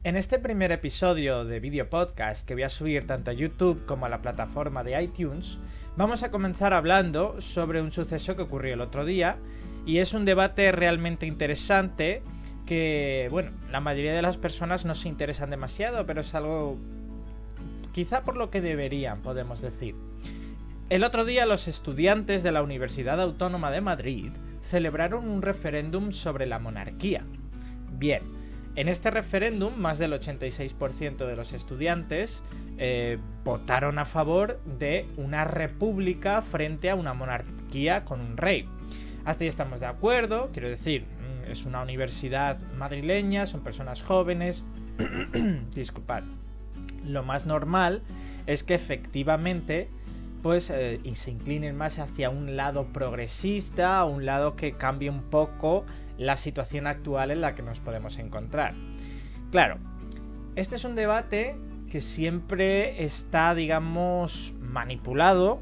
En este primer episodio de Video Podcast que voy a subir tanto a YouTube como a la plataforma de iTunes, vamos a comenzar hablando sobre un suceso que ocurrió el otro día y es un debate realmente interesante que, bueno, la mayoría de las personas no se interesan demasiado, pero es algo quizá por lo que deberían, podemos decir. El otro día los estudiantes de la Universidad Autónoma de Madrid celebraron un referéndum sobre la monarquía. Bien, en este referéndum más del 86% de los estudiantes votaron a favor de una república frente a una monarquía con un rey. Hasta ahí estamos de acuerdo, quiero decir, es una universidad madrileña, son personas jóvenes. Disculpad. Lo más normal es que efectivamente pues se inclinen más hacia un lado progresista, un lado que cambie un poco la situación actual en la que nos podemos encontrar. Claro, este es un debate que siempre está, digamos, manipulado,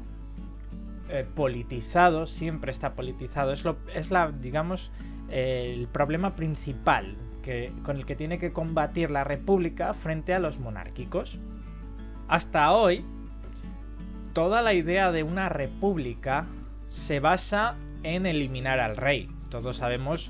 politizado, siempre está politizado. Es digamos, el problema principal con el que tiene que combatir la república frente a los monárquicos. Hasta hoy, toda la idea de una república se basa en eliminar al rey. Todos sabemos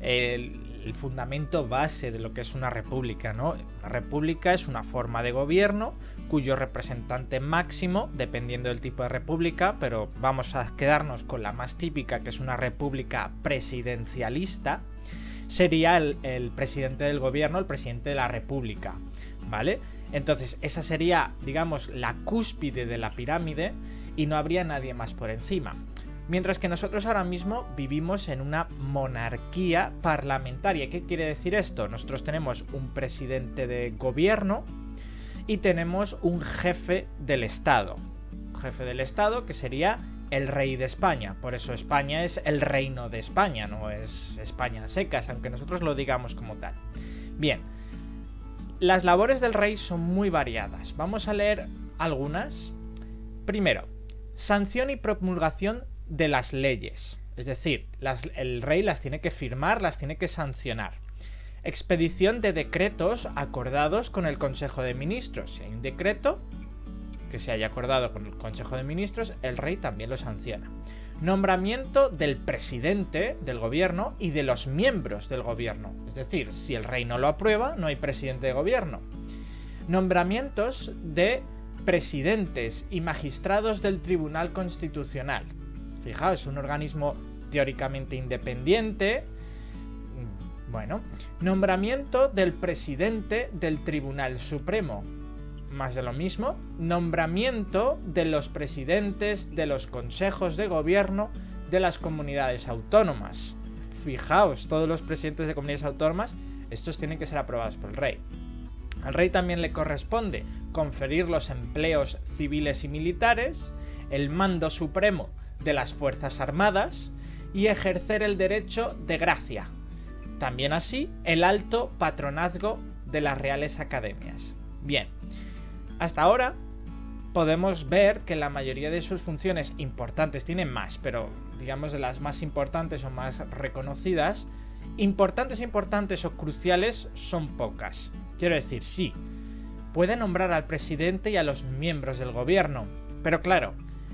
el fundamento base de lo que es una república, ¿no? Una república es una forma de gobierno cuyo representante máximo, dependiendo del tipo de república, pero vamos a quedarnos con la más típica, que es una república presidencialista, sería el presidente del gobierno, el presidente de la república, ¿vale? Entonces esa sería, digamos, la cúspide de la pirámide y no habría nadie más por encima. Mientras que nosotros ahora mismo vivimos en una monarquía parlamentaria. ¿Qué quiere decir esto? Nosotros tenemos un presidente de gobierno y tenemos un jefe del Estado. Un jefe del Estado que sería el rey de España. Por eso España es el reino de España, no es España a secas, aunque nosotros lo digamos como tal. Bien, las labores del rey son muy variadas. Vamos a leer algunas. Primero, sanción y promulgación de las leyes. Es decir, el rey las tiene que firmar, las tiene que sancionar. Expedición de decretos acordados con el Consejo de Ministros. Si hay un decreto que se haya acordado con el Consejo de Ministros, el rey también lo sanciona. Nombramiento del presidente del gobierno y de los miembros del gobierno. Es decir, si el rey no lo aprueba, no hay presidente de gobierno. Nombramientos de presidentes y magistrados del Tribunal Constitucional. Fijaos, es un organismo teóricamente independiente. Bueno, nombramiento del presidente del Tribunal Supremo. Más de lo mismo, nombramiento de los presidentes de los consejos de gobierno de las comunidades autónomas. Fijaos, todos los presidentes de comunidades autónomas, estos tienen que ser aprobados por el rey. Al rey también le corresponde conferir los empleos civiles y militares, el mando supremo de las Fuerzas Armadas y ejercer el derecho de gracia. También así, el alto patronazgo de las Reales Academias. Bien. Hasta ahora podemos ver que la mayoría de sus funciones importantes, tienen más, pero digamos de las más importantes o más reconocidas, importantes o cruciales son pocas. Quiero decir, sí, puede nombrar al presidente y a los miembros del gobierno, pero claro,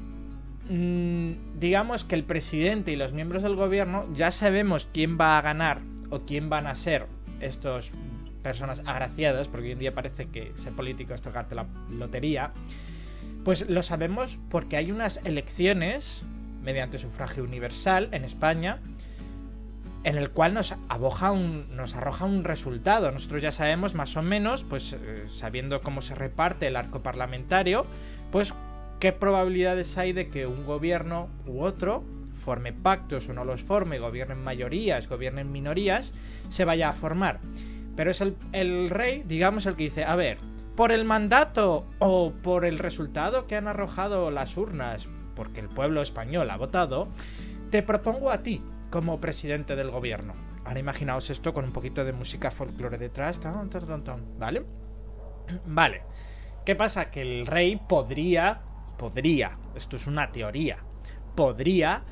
digamos que el presidente y los miembros del gobierno ya sabemos quién va a ganar o quién van a ser estos personas agraciadas, porque hoy en día parece que ser político es tocarte la lotería. Pues lo sabemos porque hay unas elecciones mediante sufragio universal en España en el cual nos arroja un resultado. Nosotros ya sabemos más o menos, pues sabiendo cómo se reparte el arco parlamentario, pues qué probabilidades hay de que un gobierno u otro forme pactos o no los forme, gobierne en mayorías, gobierne en minorías, se vaya a formar. Pero es el rey, digamos, el que dice, a ver, por el mandato o por el resultado que han arrojado las urnas, porque el pueblo español ha votado, te propongo a ti como presidente del gobierno. Ahora imaginaos esto con un poquito de música folclore detrás, ¿vale? Vale. ¿Qué pasa? Que el rey podría, esto es una teoría, podría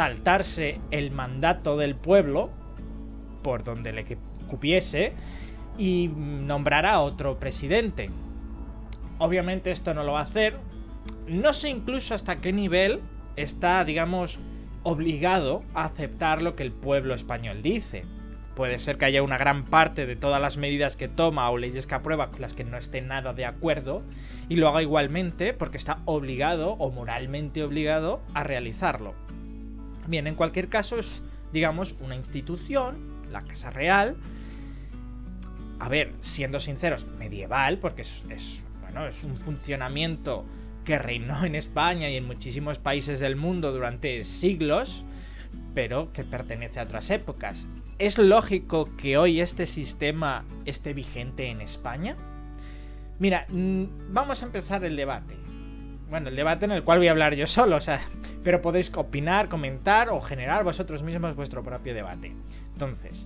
saltarse el mandato del pueblo, por donde le cupiese, y nombrará otro presidente. Obviamente esto no lo va a hacer. No sé incluso hasta qué nivel está, digamos, obligado a aceptar lo que el pueblo español dice. Puede ser que haya una gran parte de todas las medidas que toma o leyes que aprueba con las que no esté nada de acuerdo y lo haga igualmente porque está obligado o moralmente obligado a realizarlo. Bien, en cualquier caso es, digamos, una institución, la Casa Real, a ver, siendo sinceros, medieval, porque es un funcionamiento que reinó en España y en muchísimos países del mundo durante siglos, pero que pertenece a otras épocas. ¿Es lógico que hoy este sistema esté vigente en España? Mira, vamos a empezar el debate. Bueno, el debate en el cual voy a hablar yo solo, pero podéis opinar, comentar o generar vosotros mismos vuestro propio debate. Entonces,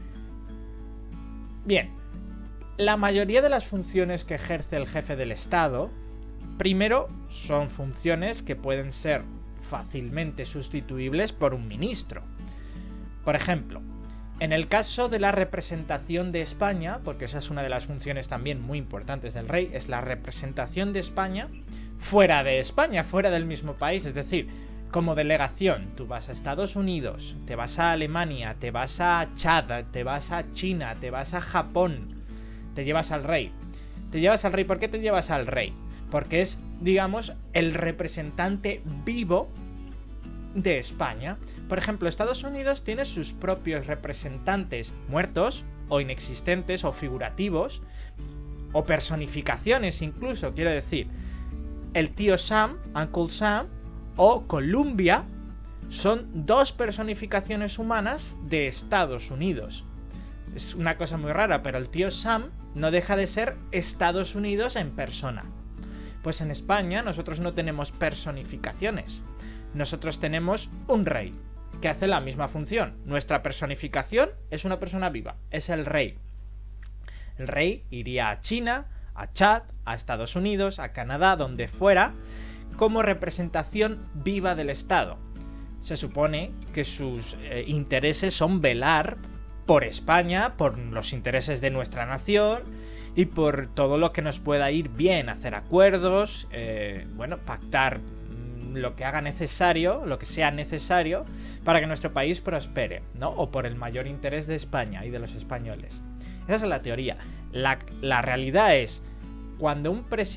bien, la mayoría de las funciones que ejerce el jefe del Estado, primero, son funciones que pueden ser fácilmente sustituibles por un ministro. Por ejemplo, en el caso de la representación de España, porque esa es una de las funciones también muy importantes del rey, es la representación de España fuera de España, fuera del mismo país, es decir, como delegación, tú vas a Estados Unidos, te vas a Alemania, te vas a Chad, te vas a China, te vas a Japón, te llevas al rey. Te llevas al rey, ¿por qué te llevas al rey? Porque es, digamos, el representante vivo de España. Por ejemplo, Estados Unidos tiene sus propios representantes muertos, o inexistentes, o figurativos, o personificaciones incluso, quiero decir. El tío Sam, Uncle Sam, o Columbia, son dos personificaciones humanas de Estados Unidos. Es una cosa muy rara, pero el tío Sam no deja de ser Estados Unidos en persona. Pues en España nosotros no tenemos personificaciones. Nosotros tenemos un rey, que hace la misma función. Nuestra personificación es una persona viva, es el rey. El rey iría a China, a Chad, a Estados Unidos, a Canadá, donde fuera, como representación viva del Estado. Se supone que sus intereses son velar por España, por los intereses de nuestra nación y por todo lo que nos pueda ir bien, hacer acuerdos, pactar lo que haga necesario, lo que sea necesario para que nuestro país prospere, ¿no? O por el mayor interés de España y de los españoles. Esa es la teoría. La realidad es, cuando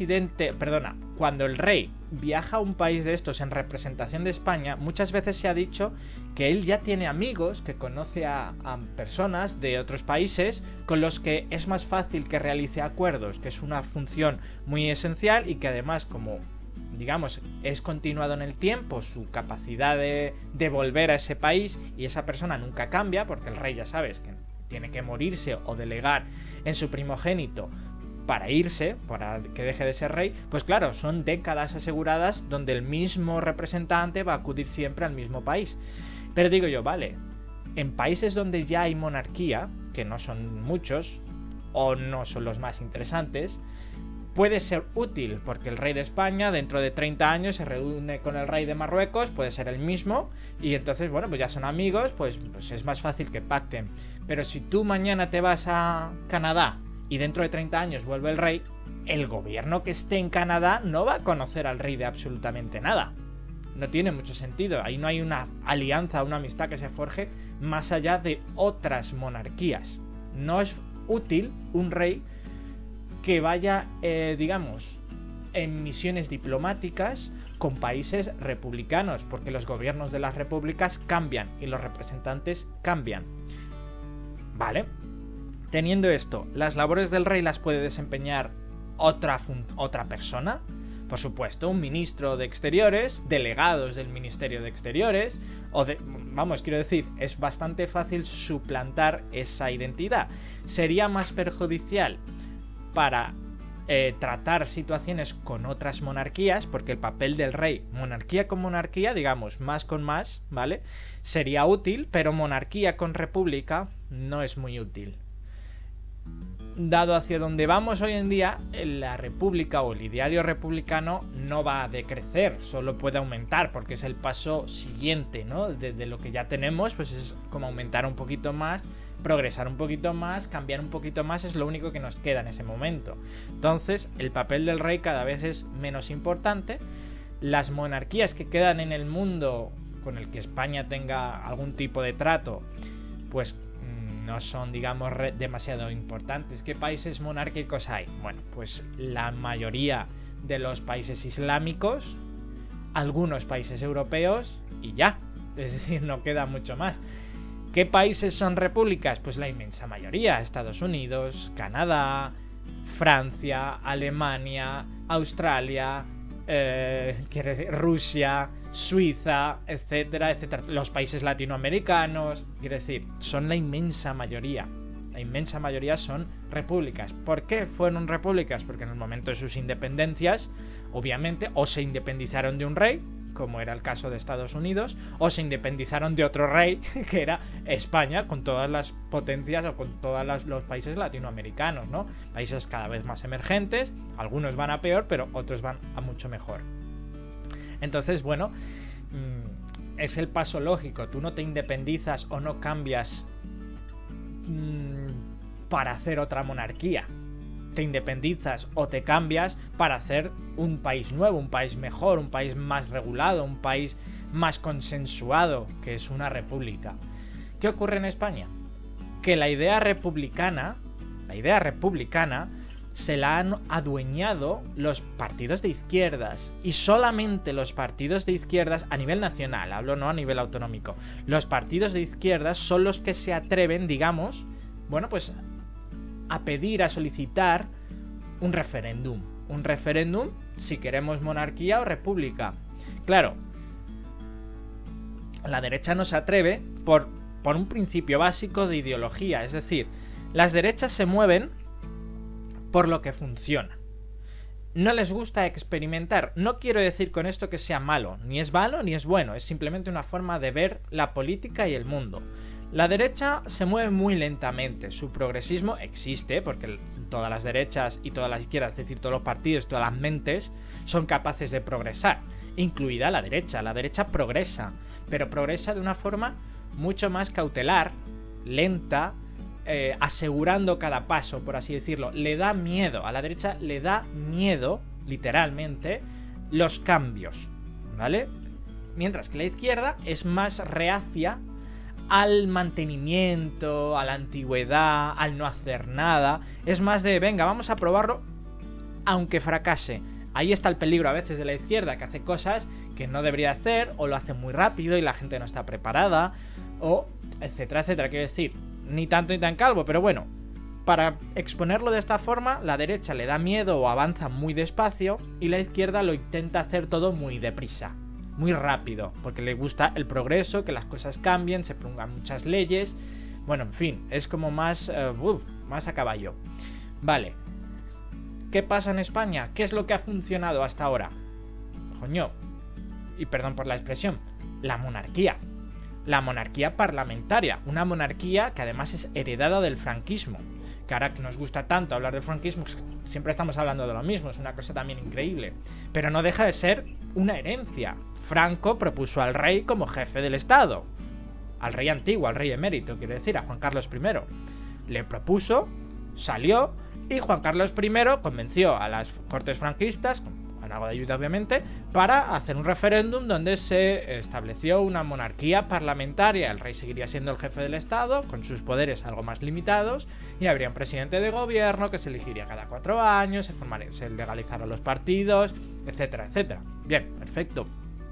cuando el rey viaja a un país de estos en representación de España, muchas veces se ha dicho que él ya tiene amigos, que conoce a personas de otros países con los que es más fácil que realice acuerdos, que es una función muy esencial y que además, como digamos, es continuado en el tiempo su capacidad de volver a ese país y esa persona nunca cambia, porque el rey ya sabes que tiene que morirse o delegar en su primogénito para irse, para que deje de ser rey, pues claro, son décadas aseguradas donde el mismo representante va a acudir siempre al mismo país. Pero digo yo, vale, en países donde ya hay monarquía, que no son muchos, o no son los más interesantes, puede ser útil, porque el rey de España dentro de 30 años se reúne con el rey de Marruecos, puede ser el mismo, y entonces, bueno, pues ya son amigos, pues es más fácil que pacten. Pero si tú mañana te vas a Canadá y dentro de 30 años vuelve el rey, el gobierno que esté en Canadá no va a conocer al rey de absolutamente nada. No tiene mucho sentido. Ahí no hay una alianza, una amistad que se forje más allá de otras monarquías. No es útil un rey que vaya, digamos, en misiones diplomáticas con países republicanos, porque los gobiernos de las repúblicas cambian y los representantes cambian. Vale. Teniendo esto, ¿las labores del rey las puede desempeñar otra persona? Por supuesto, un ministro de Exteriores, delegados del Ministerio de Exteriores, quiero decir, es bastante fácil suplantar esa identidad. Sería más perjudicial para tratar situaciones con otras monarquías, porque el papel del rey, monarquía con monarquía, digamos, más con más, ¿vale? Sería útil, pero monarquía con república no es muy útil. Dado hacia donde vamos hoy en día, la república o el ideario republicano no va a decrecer, solo puede aumentar, porque es el paso siguiente, ¿no? De lo que ya tenemos, pues es como aumentar un poquito más progresar un poquito más, cambiar un poquito más, es lo único que nos queda en ese momento. Entonces, el papel del rey cada vez es menos importante. Las monarquías que quedan en el mundo con el que España tenga algún tipo de trato, pues no son, digamos, demasiado importantes. ¿Qué países monárquicos hay? Bueno, pues la mayoría de los países islámicos, algunos países europeos y ya. Es decir, no queda mucho más. ¿Qué países son repúblicas? Pues la inmensa mayoría. Estados Unidos, Canadá, Francia, Alemania, Australia, Rusia, Suiza, etcétera, etcétera. Los países latinoamericanos, quiere decir, son la inmensa mayoría. La inmensa mayoría son repúblicas. ¿Por qué fueron repúblicas? Porque en el momento de sus independencias, obviamente, o se independizaron de un rey, como era el caso de Estados Unidos, o se independizaron de otro rey, que era España, con todas las potencias o con todos los países latinoamericanos, ¿no? Países cada vez más emergentes, algunos van a peor, pero otros van a mucho mejor. Entonces, bueno, es el paso lógico. Tú no te independizas o no cambias para hacer otra monarquía. Te independizas o te cambias para hacer un país nuevo, un país mejor, un país más regulado, un país más consensuado, que es una república. ¿Qué ocurre en España? Que la idea republicana se la han adueñado los partidos de izquierdas, y solamente los partidos de izquierdas a nivel nacional, hablo no a nivel autonómico, los partidos de izquierdas son los que se atreven, digamos, bueno, pues a pedir, a solicitar un referéndum. Un referéndum si queremos monarquía o república. Claro, la derecha no se atreve por un principio básico de ideología. Es decir, las derechas se mueven por lo que funciona. No les gusta experimentar. No quiero decir con esto que sea malo. Ni es malo ni es bueno. Es simplemente una forma de ver la política y el mundo. La derecha se mueve muy lentamente. Su progresismo existe porque todas las derechas y todas las izquierdas, es decir, todos los partidos, todas las mentes son capaces de progresar, incluida la derecha. La derecha progresa, pero progresa de una forma mucho más cautelar, lenta, asegurando cada paso, por así decirlo. Le da miedo, a la derecha le da miedo, literalmente, los cambios, ¿vale? Mientras que la izquierda es más reacia al mantenimiento, a la antigüedad, al no hacer nada. Es más de, venga, vamos a probarlo, aunque fracase. Ahí está el peligro a veces de la izquierda, que hace cosas que no debería hacer, o lo hace muy rápido y la gente no está preparada, o etcétera, etcétera. Quiero decir, ni tanto ni tan calvo, pero bueno, para exponerlo de esta forma, la derecha le da miedo o avanza muy despacio, y la izquierda lo intenta hacer todo muy deprisa, muy rápido, porque le gusta el progreso, que las cosas cambien, se pongan muchas leyes. Bueno, en fin, es como más a caballo. Vale. ¿Qué pasa en España? ¿Qué es lo que ha funcionado hasta ahora? Coño, y perdón por la expresión, la monarquía. La monarquía parlamentaria. Una monarquía que además es heredada del franquismo. Que ahora que nos gusta tanto hablar del franquismo, siempre estamos hablando de lo mismo, es una cosa también increíble. Pero no deja de ser una herencia. Franco propuso al rey como jefe del Estado. Al rey antiguo, al rey emérito, quiero decir, a Juan Carlos I. Le propuso, salió, y Juan Carlos I convenció a las cortes franquistas, con algo de ayuda obviamente, para hacer un referéndum donde se estableció una monarquía parlamentaria. El rey seguiría siendo el jefe del Estado, con sus poderes algo más limitados, y habría un presidente de gobierno que se elegiría cada 4 años, se legalizaron los partidos, etcétera, etcétera. Bien, perfecto.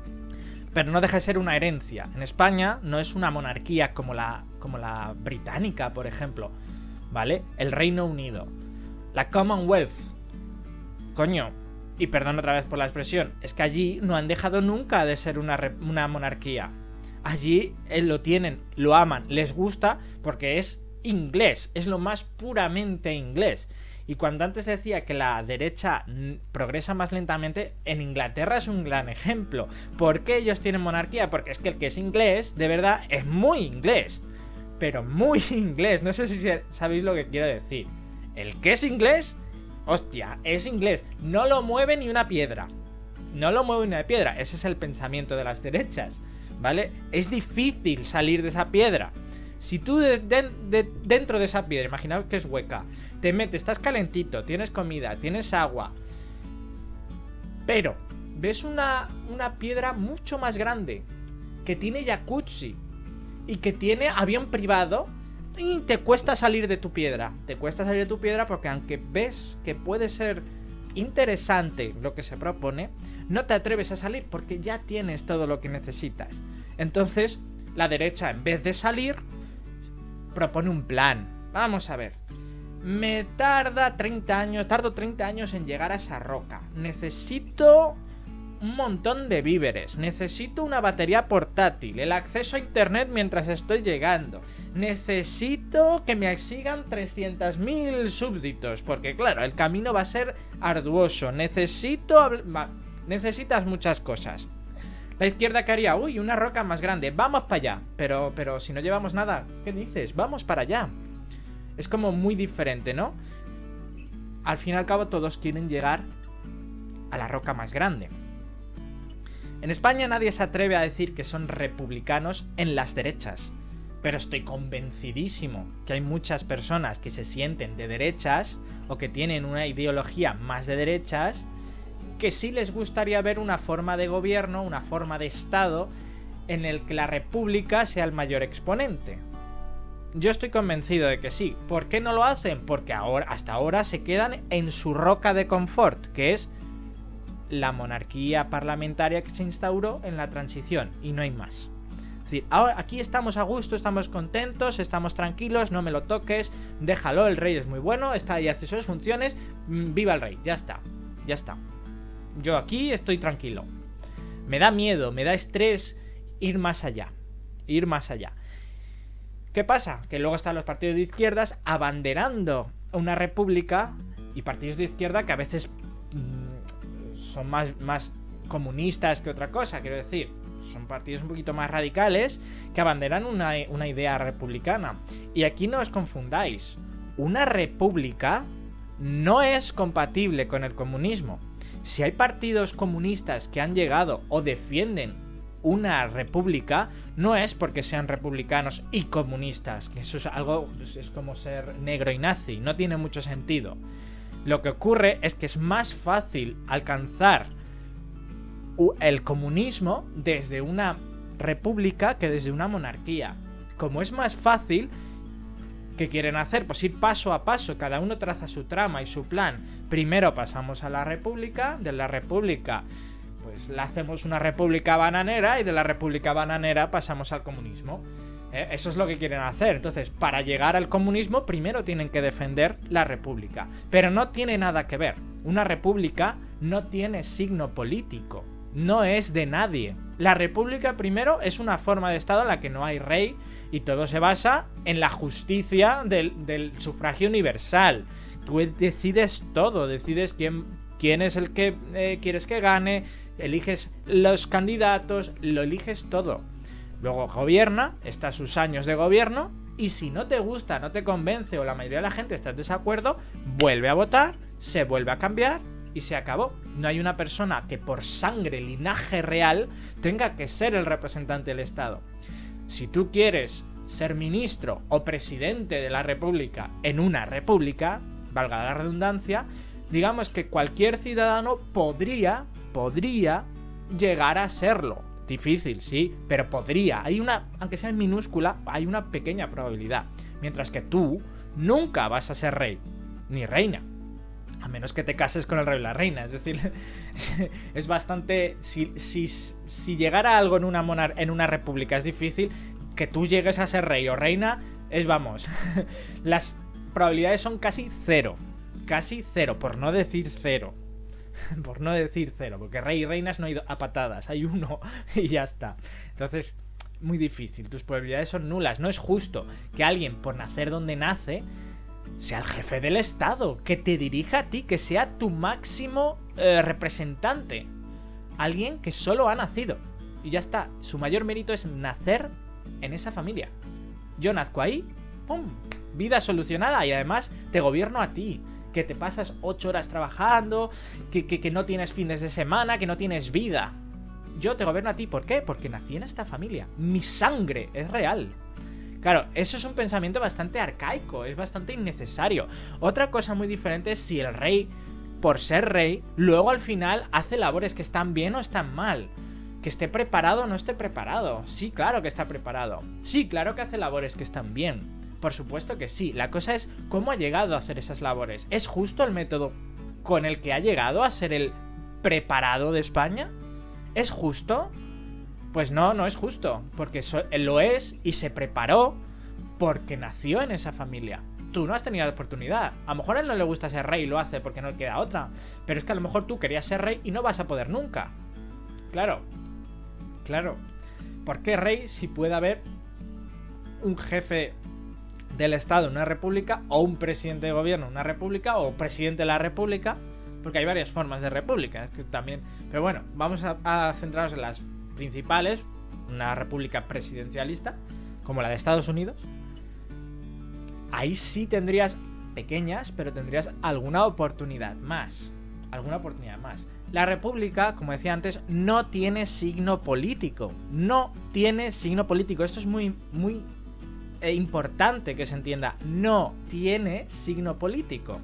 Pero no deja de ser una herencia. En España no es una monarquía como la británica, por ejemplo, ¿vale? El Reino Unido, la Commonwealth. Coño, y perdón otra vez por la expresión, es que allí no han dejado nunca de ser una monarquía. Allí lo tienen, lo aman, les gusta porque es inglés, es lo más puramente inglés. Y cuando antes decía que la derecha progresa más lentamente, en Inglaterra es un gran ejemplo. ¿Por qué ellos tienen monarquía? Porque es que el que es inglés, de verdad, es muy inglés. Pero muy inglés. No sé si sabéis lo que quiero decir. El que es inglés, hostia, es inglés. No lo mueve ni una piedra. No lo mueve ni una piedra. Ese es el pensamiento de las derechas, ¿vale? Es difícil salir de esa piedra. Si tú dentro de esa piedra, imaginaos que es hueca, te metes, estás calentito, tienes comida, tienes agua, pero ves una piedra mucho más grande, que tiene jacuzzi y que tiene avión privado, y te cuesta salir de tu piedra. Te cuesta salir de tu piedra porque aunque ves que puede ser interesante lo que se propone, no te atreves a salir porque ya tienes todo lo que necesitas. Entonces, la derecha, en vez de salir, propone un plan. Vamos a ver. Tardo 30 años en llegar a esa roca. Necesito un montón de víveres. Necesito una batería portátil. El acceso a internet mientras estoy llegando. Necesito que me sigan 300.000 súbditos. Porque claro, el camino va a ser arduoso. Necesitas muchas cosas. La izquierda, ¿qué haría? Uy, una roca más grande. Vamos para allá. Pero si no llevamos nada, ¿qué dices? Vamos para allá. Es como muy diferente, ¿no? Al fin y al cabo todos quieren llegar a la roca más grande. En España nadie se atreve a decir que son republicanos en las derechas. Pero estoy convencidísimo que hay muchas personas que se sienten de derechas o que tienen una ideología más de derechas que sí les gustaría ver una forma de gobierno, una forma de Estado en el que la república sea el mayor exponente. Yo estoy convencido de que sí. ¿Por qué no lo hacen? Porque hasta ahora se quedan en su roca de confort, que es la monarquía parlamentaria que se instauró en la transición, y no hay más. Es decir, ahora aquí estamos a gusto, estamos contentos, estamos tranquilos, no me lo toques, déjalo, el rey es muy bueno, está ahí, hace sus funciones, viva el rey, ya está. Yo aquí estoy tranquilo. Me da miedo, me da estrés ir más allá. ¿Qué pasa? Que luego están los partidos de izquierdas abanderando una república, y partidos de izquierda que a veces son más comunistas que otra cosa, quiero decir. Son partidos un poquito más radicales que abanderan una idea republicana. Y aquí no os confundáis. Una república no es compatible con el comunismo. Si hay partidos comunistas que han llegado o defienden una república, no es porque sean republicanos y comunistas, que eso es algo, es como ser negro y nazi, no tiene mucho sentido. Lo que ocurre es que es más fácil alcanzar el comunismo desde una república que desde una monarquía. Como es más fácil, ¿qué quieren hacer? Pues ir paso a paso, cada uno traza su trama y su plan. Primero pasamos a la república, de la república pues la hacemos una república bananera, y de la república bananera pasamos al comunismo. Eso es lo que quieren hacer. Entonces, para llegar al comunismo, primero tienen que defender la república. Pero no tiene nada que ver. Una república no tiene signo político. No es de nadie. La república, primero, es una forma de Estado en la que no hay rey y todo se basa en la justicia del sufragio universal. Tú decides todo, decides quién es el que quieres que gane, eliges los candidatos, lo eliges todo. Luego gobierna, está sus años de gobierno, y si no te gusta, no te convence o la mayoría de la gente está en desacuerdo, vuelve a votar, se vuelve a cambiar y se acabó. No hay una persona que por sangre, linaje real, tenga que ser el representante del Estado. Si tú quieres ser ministro o presidente de la república en una república, valga la redundancia, digamos que cualquier ciudadano podría llegar a serlo. Difícil, sí, pero podría. Hay aunque sea en minúscula, hay una pequeña probabilidad. Mientras que tú nunca vas a ser rey, ni reina. A menos que te cases con el rey o la reina. Es decir, es bastante... Si llegara algo en una república es difícil, que tú llegues a ser rey o reina, vamos, las probabilidades son casi cero. Casi cero, por no decir cero. Por no decir cero, porque rey y reinas no hay a patadas, hay uno y ya está. Entonces, muy difícil, tus probabilidades son nulas. No es justo que alguien, por nacer donde nace, sea el jefe del Estado, que te dirija a ti, que sea tu máximo representante. Alguien que solo ha nacido y ya está. Su mayor mérito es nacer en esa familia. Yo nazco ahí, ¡pum! Vida solucionada, y además te gobierno a ti. Que te pasas 8 horas trabajando, que no tienes fines de semana, que no tienes vida. Yo te gobierno a ti, ¿por qué? Porque nací en esta familia. Mi sangre es real. Claro, eso es un pensamiento bastante arcaico, es bastante innecesario. Otra cosa muy diferente es si el rey, por ser rey, luego al final hace labores que están bien o están mal. Que esté preparado o no esté preparado. Sí, claro que está preparado. Sí, claro que hace labores que están bien. Por supuesto que sí. La cosa es cómo ha llegado a hacer esas labores. ¿Es justo el método con el que ha llegado a ser el preparado de España? ¿Es justo? Pues no, no es justo. Porque él lo es y se preparó porque nació en esa familia. Tú no has tenido la oportunidad. A lo mejor a él no le gusta ser rey y lo hace porque no le queda otra. Pero es que a lo mejor tú querías ser rey y no vas a poder nunca. Claro. Claro. ¿Por qué rey si puede haber un jefe del Estado en una república o un presidente de gobierno en una república o presidente de la república? Porque hay varias formas de república, es que también. Pero bueno, vamos a centrarnos en las principales. Una república presidencialista como la de Estados Unidos. Ahí sí tendrías pequeñas, pero tendrías alguna oportunidad más. Alguna oportunidad más. La república, como decía antes, no tiene signo político. No tiene signo político. Esto es muy importante que se entienda. No tiene signo político.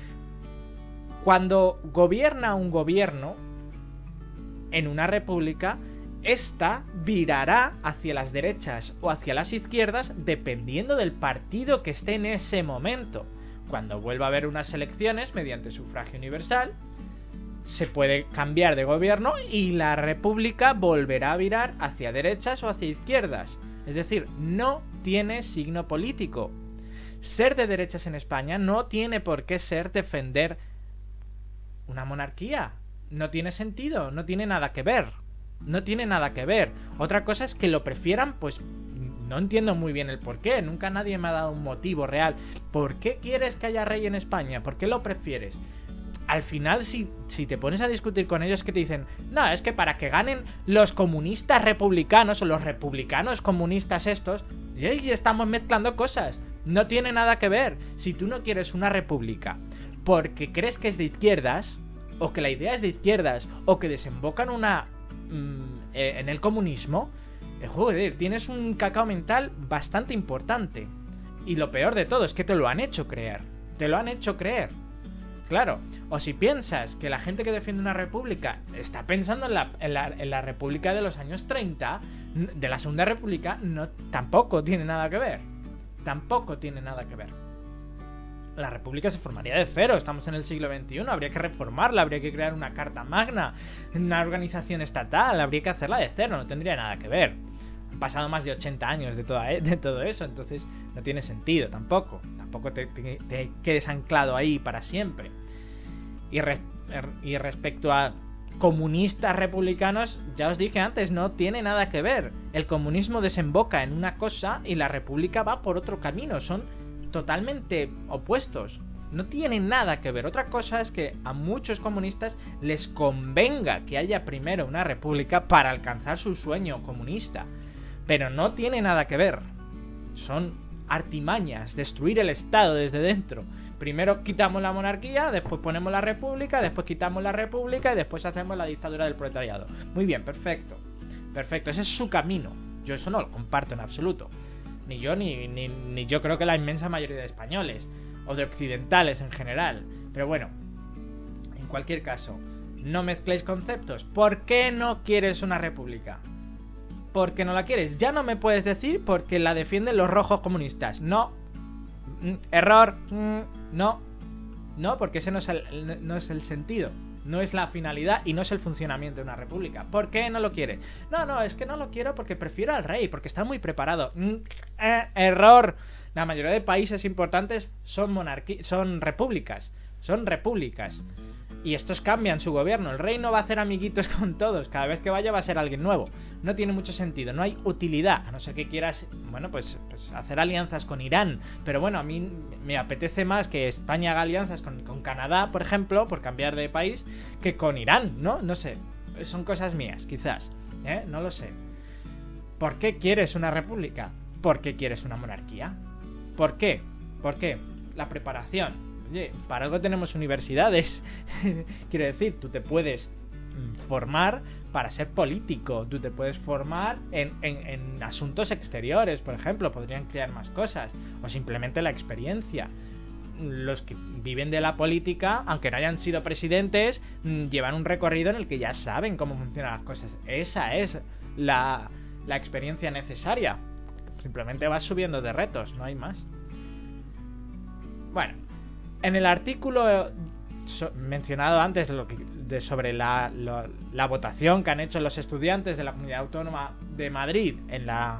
Cuando gobierna un gobierno en una república, esta virará hacia las derechas o hacia las izquierdas dependiendo del partido que esté en ese momento. Cuando vuelva a haber unas elecciones mediante sufragio universal, se puede cambiar de gobierno y la república volverá a virar hacia derechas o hacia izquierdas. Es decir, no tiene signo político. Ser de derechas en España no tiene por qué ser defender una monarquía. No tiene sentido, no tiene nada que ver. No tiene nada que ver. Otra cosa es que lo prefieran, pues no entiendo muy bien el por qué. Nunca nadie me ha dado un motivo real. ¿Por qué quieres que haya rey en España? ¿Por qué lo prefieres? Al final, si te pones a discutir con ellos, que te dicen, no, es que para que ganen los comunistas republicanos o los republicanos comunistas estos, y estamos mezclando cosas. No tiene nada que ver. Si tú no quieres una república porque crees que es de izquierdas, o que la idea es de izquierdas, o que desembocan en el comunismo, joder, tienes un cacao mental bastante importante. Y lo peor de todo es que te lo han hecho creer. Te lo han hecho creer. Claro, o si piensas que la gente que defiende una república está pensando en la república de los años 30, de la Segunda República, no, tampoco tiene nada que ver. Tampoco tiene nada que ver. La república se formaría de cero, estamos en el siglo XXI, habría que reformarla, habría que crear una carta magna, una organización estatal, habría que hacerla de cero, no tendría nada que ver. Han pasado más de 80 años de todo eso, entonces no tiene sentido tampoco. Tampoco te quedes anclado ahí para siempre. Y respecto a comunistas republicanos, ya os dije antes, no tiene nada que ver. El comunismo desemboca en una cosa y la república va por otro camino. Son totalmente opuestos. No tiene nada que ver. Otra cosa es que a muchos comunistas les convenga que haya primero una república para alcanzar su sueño comunista. Pero no tiene nada que ver. Son artimañas, destruir el Estado desde dentro. Primero quitamos la monarquía, después ponemos la república, después quitamos la república y después hacemos la dictadura del proletariado. Muy bien, perfecto. Perfecto, ese es su camino. Yo eso no lo comparto en absoluto. Ni yo, ni yo creo que la inmensa mayoría de españoles. O de occidentales en general. Pero bueno, en cualquier caso, no mezcléis conceptos. ¿Por qué no quieres una república? Porque no la quieres. Ya no me puedes decir porque la defienden los rojos comunistas. No. Error. No. No, porque ese no es el sentido. No es la finalidad y no es el funcionamiento de una república. ¿Por qué no lo quieres? No, es que no lo quiero porque prefiero al rey, porque está muy preparado. Error. La mayoría de países importantes son repúblicas. Son repúblicas. Y estos cambian su gobierno. El rey no va a hacer amiguitos con todos. Cada vez que vaya va a ser alguien nuevo. No tiene mucho sentido. No hay utilidad. A no ser que quieras, bueno, pues hacer alianzas con Irán. Pero bueno, a mí me apetece más que España haga alianzas con Canadá, por ejemplo, por cambiar de país, que con Irán, ¿no? No sé. Son cosas mías, quizás. No lo sé. ¿Por qué quieres una república? ¿Por qué quieres una monarquía? ¿Por qué? ¿Por qué? La preparación. Oye, para algo tenemos universidades. Quiero decir, tú te puedes formar para ser político, tú te puedes formar en asuntos exteriores, por ejemplo, podrían crear más cosas, o simplemente la experiencia. Los que viven de la política, aunque no hayan sido presidentes, llevan un recorrido en el que ya saben cómo funcionan las cosas. Esa es la experiencia necesaria. Simplemente vas subiendo de retos, no hay más. Bueno, en el artículo mencionado antes sobre la votación que han hecho los estudiantes de la Comunidad Autónoma de Madrid en la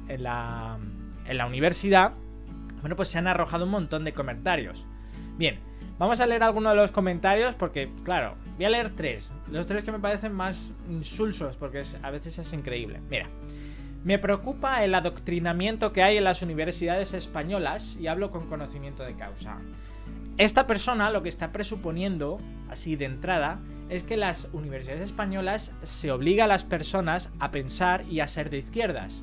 universidad, bueno, pues se han arrojado un montón de comentarios. Bien, vamos a leer algunos de los comentarios porque, claro, voy a leer los tres que me parecen más insulsos, porque a veces es increíble. Mira, me preocupa el adoctrinamiento que hay en las universidades españolas y hablo con conocimiento de causa. Esta persona lo que está presuponiendo, así de entrada, es que las universidades españolas se obliga a las personas a pensar y a ser de izquierdas.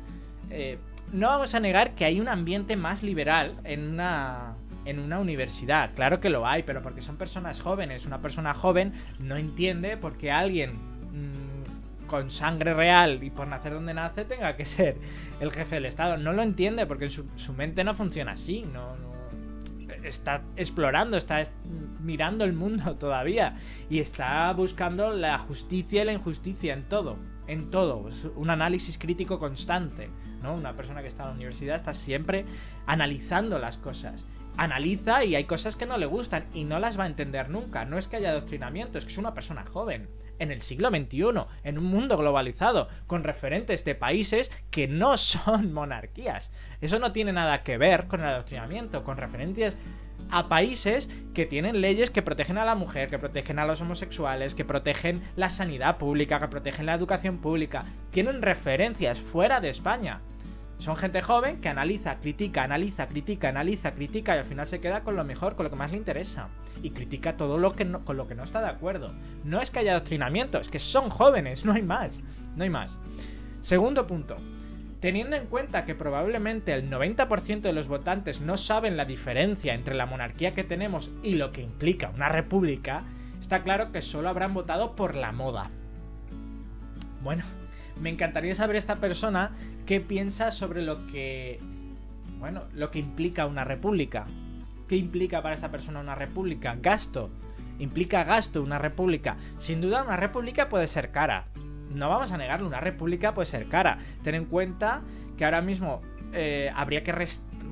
No vamos a negar que hay un ambiente más liberal en una universidad. Claro que lo hay, pero porque son personas jóvenes. Una persona joven no entiende por qué alguien con sangre real y por nacer donde nace tenga que ser el jefe del Estado. No lo entiende porque su mente no funciona así. No está explorando, está mirando el mundo todavía y está buscando la justicia y la injusticia en todo. Es un análisis crítico constante, ¿no? Una persona que está en la universidad está siempre analizando las cosas. Analiza y hay cosas que no le gustan y no las va a entender nunca. No es que haya adoctrinamiento, es que es una persona joven. En el siglo XXI, en un mundo globalizado, con referentes de países que no son monarquías. Eso no tiene nada que ver con el adoctrinamiento, con referencias a países que tienen leyes que protegen a la mujer, que protegen a los homosexuales, que protegen la sanidad pública, que protegen la educación pública. Tienen referencias fuera de España. Son gente joven que analiza, critica y al final se queda con lo mejor, con lo que más le interesa. Y critica todo con lo que no está de acuerdo. No es que haya adoctrinamiento, es que son jóvenes, no hay más. Segundo punto. Teniendo en cuenta que probablemente el 90% de los votantes no saben la diferencia entre la monarquía que tenemos y lo que implica una república, está claro que solo habrán votado por la moda. Bueno, me encantaría saber esta persona qué piensa sobre lo que implica una república. ¿Qué implica para esta persona una república? Gasto. Implica gasto una república. Sin duda una república puede ser cara. No vamos a negarlo, una república puede ser cara. Ten en cuenta que ahora mismo habría que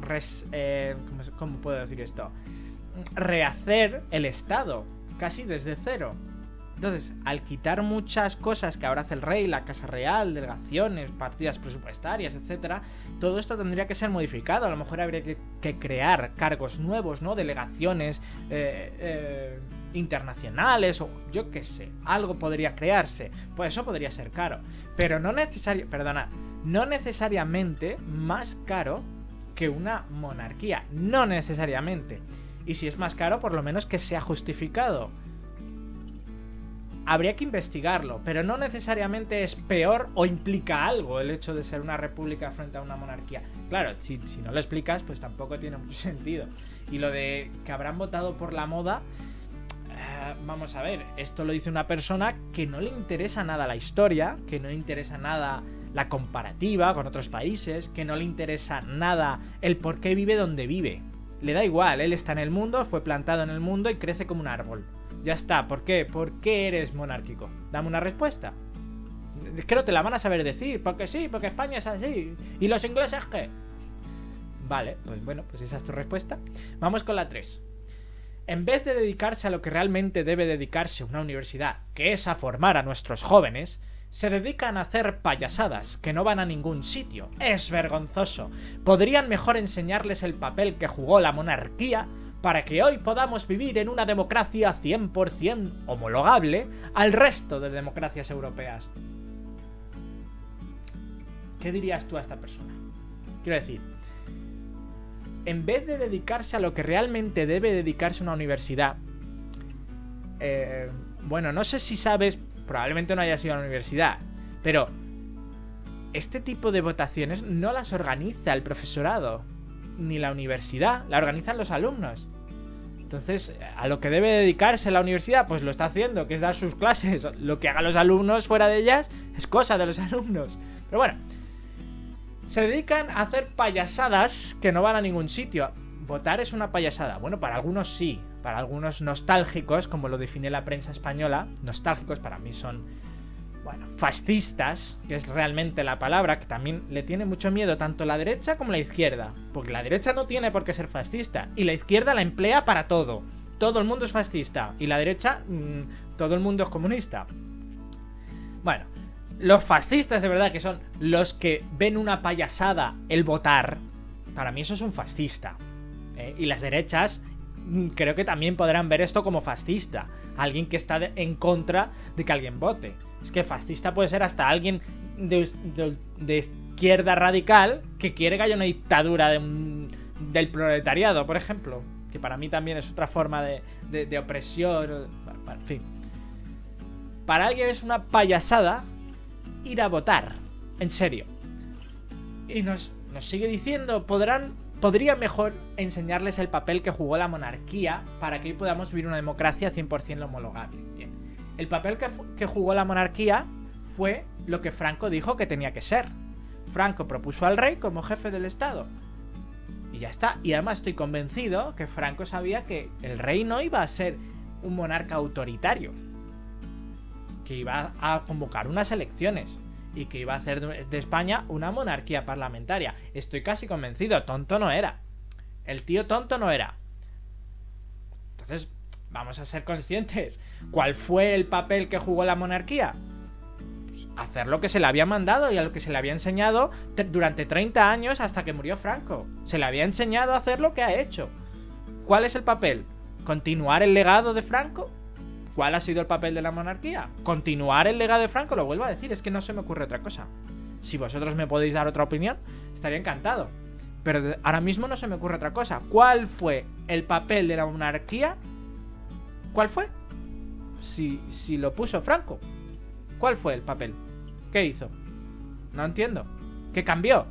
¿cómo puedo decir esto? Rehacer el Estado, casi desde cero. Entonces, al quitar muchas cosas que ahora hace el rey, la Casa Real, delegaciones, partidas presupuestarias, etcétera, todo esto tendría que ser modificado. A lo mejor habría que crear cargos nuevos, ¿no? Delegaciones internacionales o yo qué sé, algo podría crearse. Pues eso podría ser caro, pero no necesariamente más caro que una monarquía, no necesariamente. Y si es más caro, por lo menos que sea justificado. Habría que investigarlo, pero no necesariamente es peor o implica algo el hecho de ser una república frente a una monarquía. Claro, si no lo explicas, pues tampoco tiene mucho sentido. Y lo de que habrán votado por la moda, vamos a ver, esto lo dice una persona que no le interesa nada la historia, que no le interesa nada la comparativa con otros países, que no le interesa nada el por qué vive donde vive. Le da igual, él está en el mundo, fue plantado en el mundo y crece como un árbol. Ya está, ¿por qué? ¿Por qué eres monárquico? Dame una respuesta. Es que no te la van a saber decir, porque sí, porque España es así. ¿Y los ingleses qué? Vale, pues bueno, pues esa es tu respuesta. Vamos con la 3. En vez de dedicarse a lo que realmente debe dedicarse una universidad, que es a formar a nuestros jóvenes, se dedican a hacer payasadas que no van a ningún sitio. Es vergonzoso. Podrían mejor enseñarles el papel que jugó la monarquía para que hoy podamos vivir en una democracia 100% homologable al resto de democracias europeas. ¿Qué dirías tú a esta persona? Quiero decir, en vez de dedicarse a lo que realmente debe dedicarse una universidad, bueno, no sé si sabes, probablemente no hayas ido a la universidad, pero este tipo de votaciones no las organiza el profesorado ni la universidad, la organizan los alumnos. Entonces, a lo que debe dedicarse la universidad, pues lo está haciendo, que es dar sus clases. Lo que hagan los alumnos fuera de ellas es cosa de los alumnos. Pero bueno, se dedican a hacer payasadas que no van a ningún sitio. Votar es una payasada. Bueno, para algunos sí. Para algunos nostálgicos, como lo define la prensa española, nostálgicos para mí son, bueno, fascistas, que es realmente la palabra, que también le tiene mucho miedo tanto la derecha como la izquierda. Porque la derecha no tiene por qué ser fascista. Y la izquierda la emplea para todo. Todo el mundo es fascista. Y la derecha, todo el mundo es comunista. Bueno, los fascistas de verdad, que son los que ven una payasada el votar, para mí eso es un fascista. Y las derechas creo que también podrán ver esto como fascista. Alguien que está en contra de que alguien vote. Es que fascista puede ser hasta alguien de izquierda radical que quiere que haya una dictadura del proletariado, por ejemplo. Que para mí también es otra forma de opresión. En fin. Para alguien es una payasada ir a votar. En serio. Y nos sigue diciendo, podría mejor enseñarles el papel que jugó la monarquía para que hoy podamos vivir una democracia 100% homologable. Bien. El papel que jugó la monarquía fue lo que Franco dijo que tenía que ser. Franco propuso al rey como jefe del Estado. Y ya está. Y además estoy convencido que Franco sabía que el rey no iba a ser un monarca autoritario. Que iba a convocar unas elecciones. Y que iba a hacer de España una monarquía parlamentaria. Estoy casi convencido. Tonto no era. El tío tonto no era. Entonces, vamos a ser conscientes. ¿Cuál fue el papel que jugó la monarquía? Pues hacer lo que se le había mandado y a lo que se le había enseñado durante 30 años hasta que murió Franco. Se le había enseñado a hacer lo que ha hecho. ¿Cuál es el papel? ¿Continuar el legado de Franco? ¿Cuál ha sido el papel de la monarquía? Continuar el legado de Franco, lo vuelvo a decir, es que no se me ocurre otra cosa. Si vosotros me podéis dar otra opinión, estaría encantado. Pero ahora mismo no se me ocurre otra cosa. ¿Cuál fue el papel de la monarquía? ¿Cuál fue? Si lo puso Franco. ¿Cuál fue el papel? ¿Qué hizo? No entiendo. ¿Qué cambió?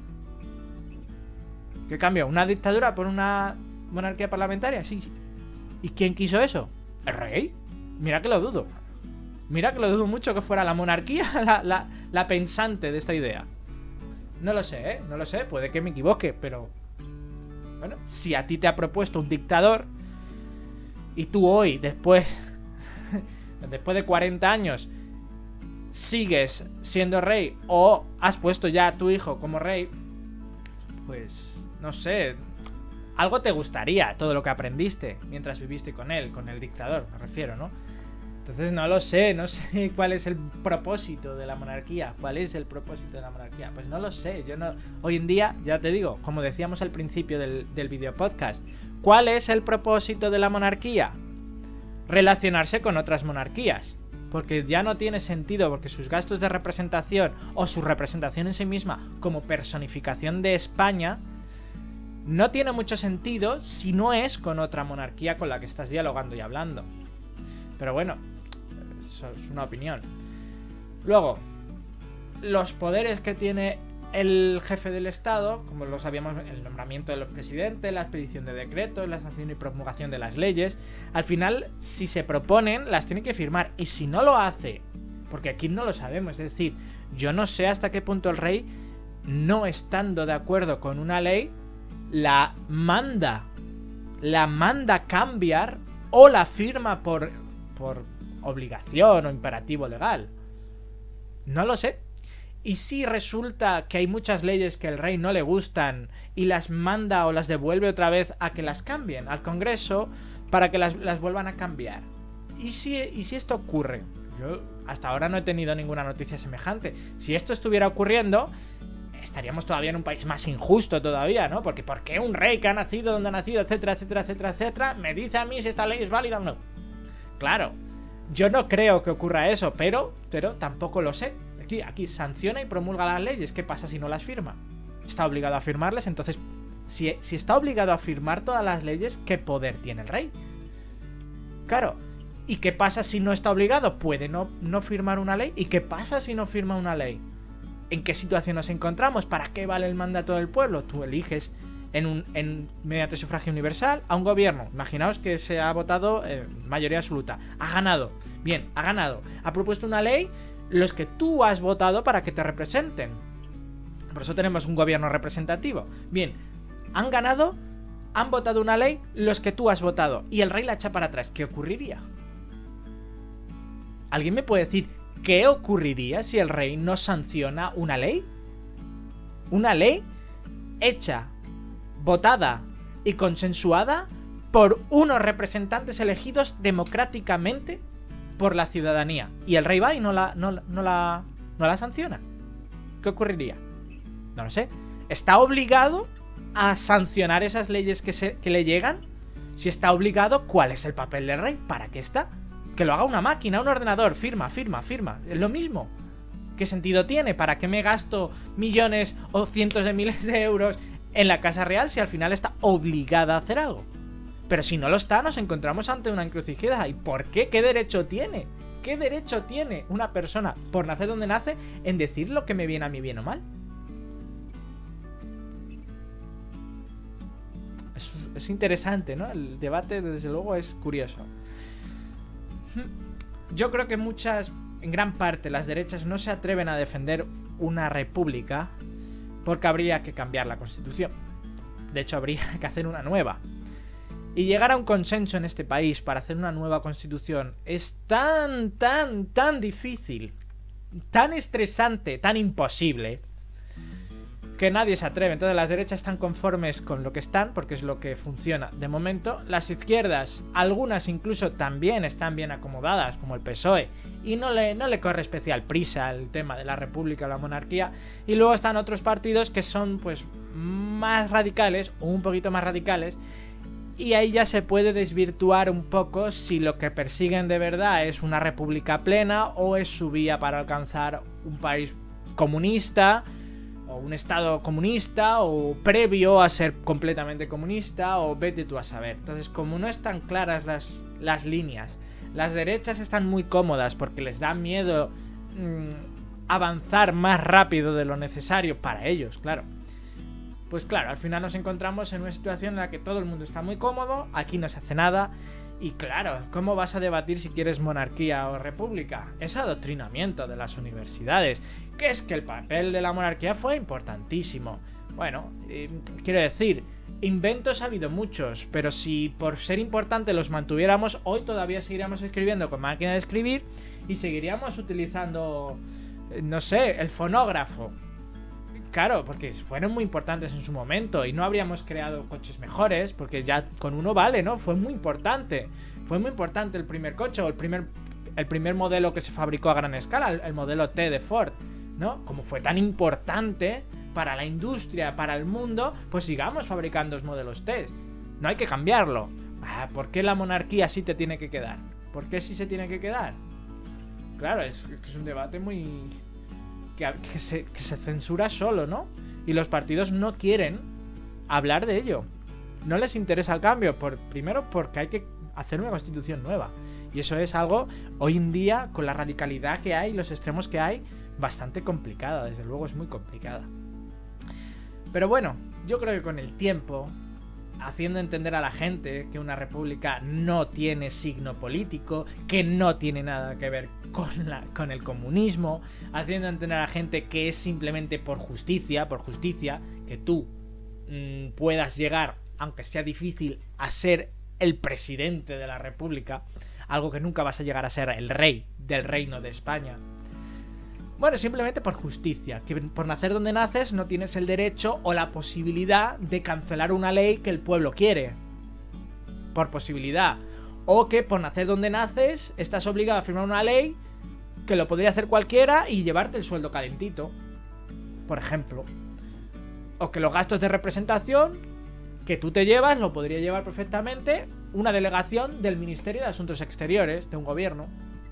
¿Qué cambió? ¿Una dictadura por una monarquía parlamentaria? Sí. ¿Y quién quiso eso? ¿El rey? Mira que lo dudo. Mira que lo dudo mucho que fuera la monarquía la pensante de esta idea. No lo sé, no lo sé. Puede que me equivoque, pero... Bueno, si a ti te ha propuesto un dictador y tú hoy, después de 40 años, sigues siendo rey o has puesto ya a tu hijo como rey, pues, no sé... Algo te gustaría, todo lo que aprendiste mientras viviste con él, con el dictador, me refiero, ¿no? Entonces no sé cuál es el propósito de la monarquía. ¿Cuál es el propósito de la monarquía? Pues no lo sé, yo no... Hoy en día, ya te digo, como decíamos al principio del video podcast, ¿cuál es el propósito de la monarquía? Relacionarse con otras monarquías. Porque ya no tiene sentido, porque sus gastos de representación o su representación en sí misma como personificación de España no tiene mucho sentido si no es con otra monarquía con la que estás dialogando y hablando. Pero bueno, eso es una opinión. Luego, los poderes que tiene el jefe del Estado, como lo sabíamos, el nombramiento del presidente, la expedición de decretos, la sanción y promulgación de las leyes, al final, si se proponen, las tiene que firmar. Y si no lo hace, porque aquí no lo sabemos, es decir, yo no sé hasta qué punto el rey, no estando de acuerdo con una ley, la manda cambiar o la firma por obligación o imperativo legal. No lo sé. Y si resulta que hay muchas leyes que al rey no le gustan y las manda o las devuelve otra vez a que las cambien al Congreso para que las vuelvan a cambiar. ¿Y si esto ocurre? Yo hasta ahora no he tenido ninguna noticia semejante. Si esto estuviera ocurriendo, estaríamos todavía en un país más injusto todavía, ¿no? Porque ¿por qué un rey que ha nacido donde ha nacido, etcétera, etcétera, etcétera, etcétera, me dice a mí si esta ley es válida o no? Claro, yo no creo que ocurra eso, pero tampoco lo sé. Aquí sanciona y promulga las leyes. ¿Qué pasa si no las firma? Está obligado a firmarlas, entonces, si está obligado a firmar todas las leyes, ¿qué poder tiene el rey? Claro. ¿Y qué pasa si no está obligado? ¿Puede no firmar una ley? ¿Y qué pasa si no firma una ley? ¿En qué situación nos encontramos? ¿Para qué vale el mandato del pueblo? Tú eliges mediante sufragio universal a un gobierno. Imaginaos que se ha votado mayoría absoluta. Ha ganado. Bien, ha ganado. Ha propuesto una ley los que tú has votado para que te representen. Por eso tenemos un gobierno representativo. Bien, han ganado, han votado una ley los que tú has votado y el rey la echa para atrás. ¿Qué ocurriría? ¿Alguien me puede decir qué ocurriría si el rey no sanciona una ley? Una ley hecha, votada y consensuada por unos representantes elegidos democráticamente por la ciudadanía. Y el rey va y no la sanciona. ¿Qué ocurriría? No lo sé. ¿Está obligado a sancionar esas leyes que le llegan? Si está obligado, ¿cuál es el papel del rey? ¿Para qué está? Que lo haga una máquina, un ordenador. Firma. Es lo mismo. ¿Qué sentido tiene? ¿Para qué me gasto millones o cientos de miles de euros en la Casa Real si al final está obligada a hacer algo? Pero si no lo está, nos encontramos ante una encrucijada. ¿Y por qué? ¿Qué derecho tiene? ¿Qué derecho tiene una persona, por nacer donde nace, en decir lo que me viene a mí bien o mal? Es interesante, ¿no? El debate, desde luego, es curioso. Yo creo que en gran parte, las derechas no se atreven a defender una república porque habría que cambiar la Constitución. De hecho, habría que hacer una nueva. Y llegar a un consenso en este país para hacer una nueva Constitución es tan difícil, tan estresante, tan imposible, que nadie se atreve. Entonces las derechas están conformes con lo que están, porque es lo que funciona de momento. Las izquierdas, algunas incluso también están bien acomodadas, como el PSOE, y no le corre especial prisa el tema de la república o la monarquía. Y luego están otros partidos que son pues más radicales, o un poquito más radicales, y ahí ya se puede desvirtuar un poco si lo que persiguen de verdad es una república plena o es su vía para alcanzar un país comunista, o un estado comunista, o previo a ser completamente comunista, o vete tú a saber. Entonces, como no están claras las líneas, las derechas están muy cómodas porque les da miedo avanzar más rápido de lo necesario para ellos, claro. Pues claro, al final nos encontramos en una situación en la que todo el mundo está muy cómodo, aquí no se hace nada. Y claro, ¿cómo vas a debatir si quieres monarquía o república? Es adoctrinamiento de las universidades, que es que el papel de la monarquía fue importantísimo. Bueno, quiero decir, inventos ha habido muchos, pero si por ser importante los mantuviéramos, hoy todavía seguiríamos escribiendo con máquina de escribir y seguiríamos utilizando, no sé, el fonógrafo. Claro, porque fueron muy importantes en su momento y no habríamos creado coches mejores, porque ya con uno vale, ¿no? Fue muy importante el primer coche, o el primer modelo que se fabricó a gran escala, el modelo T de Ford, ¿no? Como fue tan importante para la industria, para el mundo, pues sigamos fabricando los modelos T. No hay que cambiarlo. ¿Por qué la monarquía sí te tiene que quedar? ¿Por qué sí se tiene que quedar? Claro, es un debate muy... Que se censura solo, ¿no? Y los partidos no quieren hablar de ello. No les interesa el cambio. Primero porque hay que hacer una constitución nueva. Y eso es algo, hoy en día, con la radicalidad que hay, los extremos que hay, bastante complicada. Desde luego es muy complicada. Pero bueno, yo creo que con el tiempo, haciendo entender a la gente que una república no tiene signo político, que no tiene nada que ver con el comunismo, haciendo entender a la gente que es simplemente por justicia, que tú puedas llegar, aunque sea difícil, a ser el presidente de la república, algo que nunca vas a llegar a ser el rey del reino de España. Bueno, simplemente por justicia, que por nacer donde naces no tienes el derecho o la posibilidad de cancelar una ley que el pueblo quiere. Por posibilidad. O que por nacer donde naces estás obligado a firmar una ley que lo podría hacer cualquiera y llevarte el sueldo calentito, por ejemplo. O que los gastos de representación que tú te llevas lo podría llevar perfectamente una delegación del Ministerio de Asuntos Exteriores de un gobierno.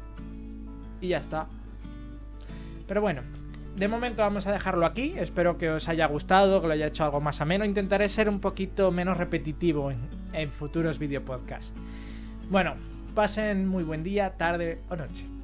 Y ya está. Pero bueno, de momento vamos a dejarlo aquí. Espero que os haya gustado, que lo haya hecho algo más ameno. Intentaré ser un poquito menos repetitivo en futuros videopodcasts. Bueno, pasen muy buen día, tarde o noche.